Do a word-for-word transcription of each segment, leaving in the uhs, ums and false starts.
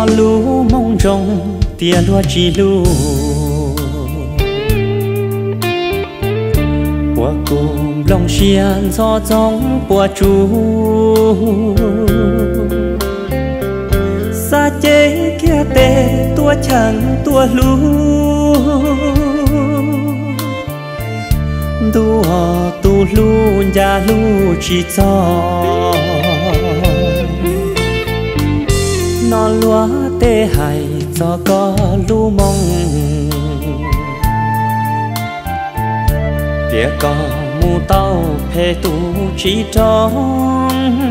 lo lú mong rong tia lúa chỉ lú qua cùng lòng xiên gió giông qua chú xa chế kia tê tua chẳng tua lú đua tu lu ya lu chỉ cho nó lúa tê hay cho có lu mong tiếc có mu tao phê tu chỉ trong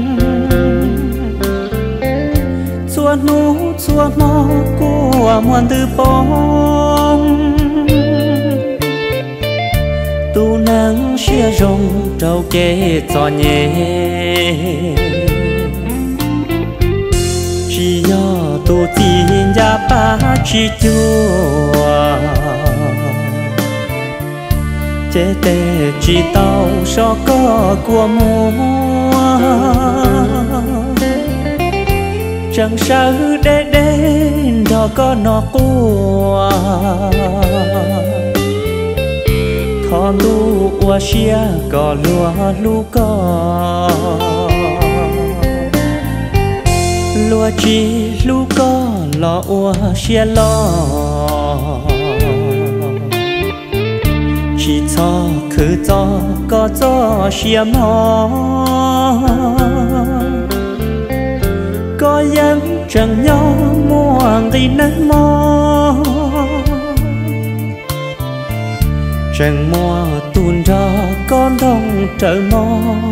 chua nu chua nó của muôn tư bóng tu nắng xia rong trâu kê cho nhẹ chỉ do tu tin ya ba chỉ chua chế tê chỉ tao so có của mua chẳng sao để đến đó có nó qua thọ lu qua xia có lúa lu có lúa chỉ lu có lo qua xia lo chỉ cho cứ cho có cho xia mò có dám chẳng nhau muôn thì nắng mò chẳng mò tuôn ra con đông trời mò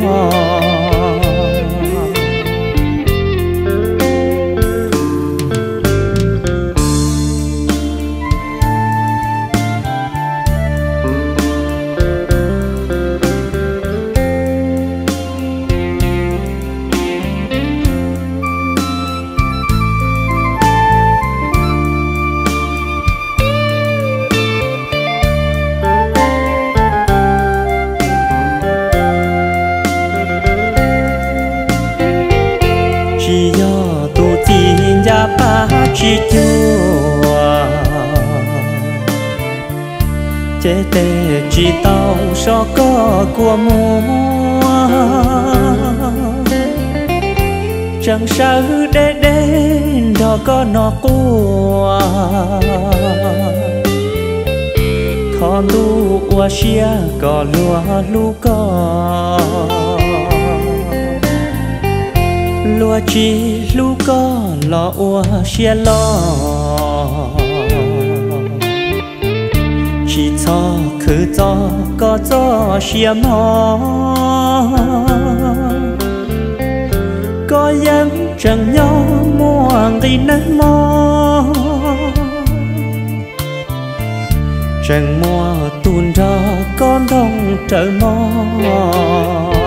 chỉ do tu tin ya ba chỉ chua chế tê chỉ tao so có của mua chẳng sao để đến đó có nó qua thọ lu qua xia có lúa lu có lúa chỉ lu có lo ua xia lo chỉ cho cứ cho có cho xia mò có dám chẳng nhau muôn thì nắng mò chẳng mò tuôn ra con đông trời mò